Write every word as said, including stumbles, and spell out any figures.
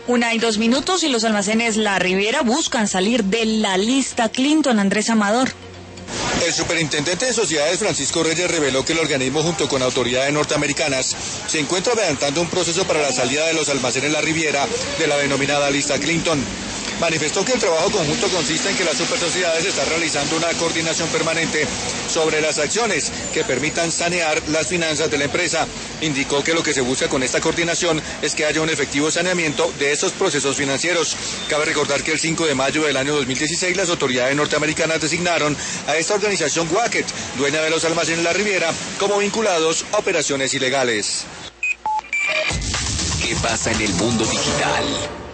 Una y dos minutos y los almacenes La Riviera buscan salir de la lista Clinton. Andrés Amador. El superintendente de sociedades Francisco Reyes reveló que el organismo junto con autoridades norteamericanas se encuentra adelantando un proceso para la salida de los almacenes La Riviera de la denominada lista Clinton. Manifestó que el trabajo conjunto consiste en que las supersociedades están realizando una coordinación permanente sobre las acciones que permitan sanear las finanzas de la empresa. Indicó que lo que se busca con esta coordinación es que haya un efectivo saneamiento de estos procesos financieros. Cabe recordar que el cinco de mayo del año dos mil dieciséis las autoridades norteamericanas designaron a esta organización Wacket, dueña de los almacenes La Riviera, como vinculados a operaciones ilegales. ¿Qué pasa en el mundo digital?